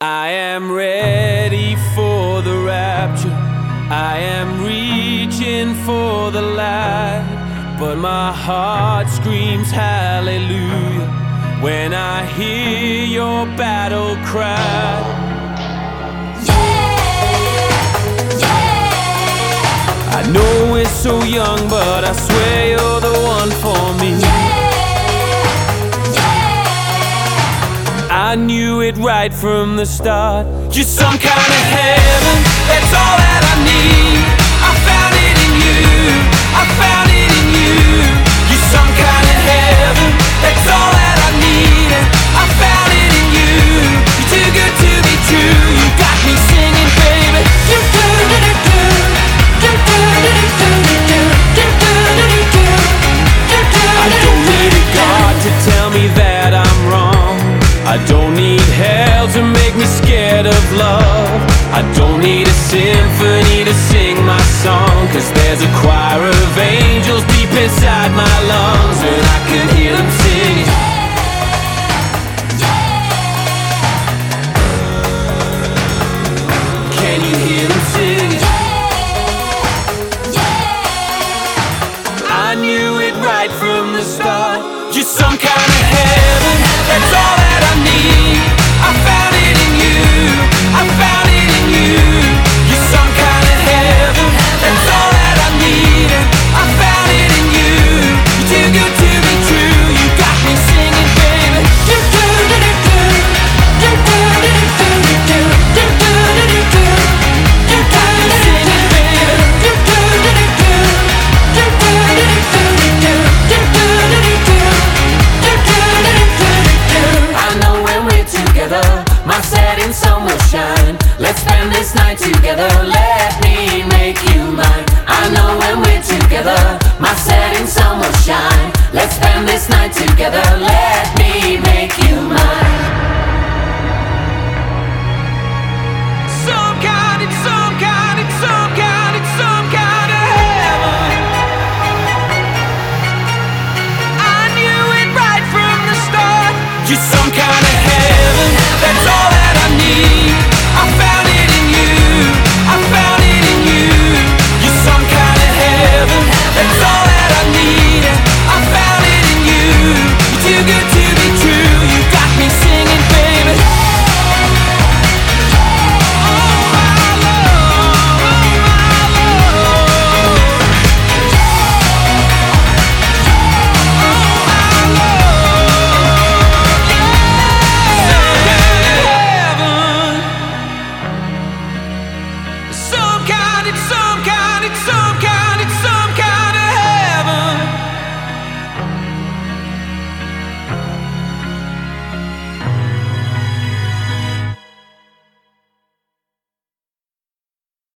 I am ready for the rapture. I am reaching for the light, but my heart screams hallelujah when I hear your battle cry. I know we're so young, but I swear you're the one for me. I knew it right from the start. You're some kind of heaven, that's all that I need. I found it in you, I found it in you. You're some kind of heaven, that's all that I need. I found it in you, you're too good to be true. You got me singing, baby. I don't need a God to tell me that I'm wrong. I don't need hell to make me scared of love. I don't need a symphony to sing my song, 'cause there's a choir of angels deep inside my lungs, and I can hear them singing. Can you hear them singing? I knew it right from the start. You're some kind of heaven, that's all that I need. I found it in you, I found it in you. You're some kind of heaven, that's all that I need. I found it in you, you're too good to be true. You got me singing, baby. You got me singing, my setting sun will shine. Let's spend this night together, let me make you mine. I know when we're together, my setting sun will shine. Let's spend this night together, let me make you mine.